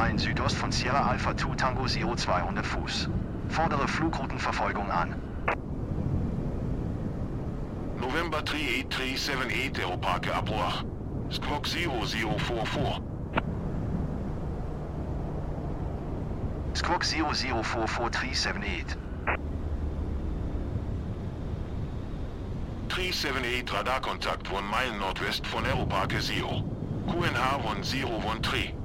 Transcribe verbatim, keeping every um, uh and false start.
in Südost von Sierra Alpha zwei Tango Zero zweihundert Fuß. Fordere Flugroutenverfolgung an. November three eight three seven eight Aeroparque Abbruch. Squawk zero zero four four. Squawk zero zero four four three seven eight. three seven eight Radarkontakt one mile nordwest von Aeroparque Zero. Q N H one zero one three.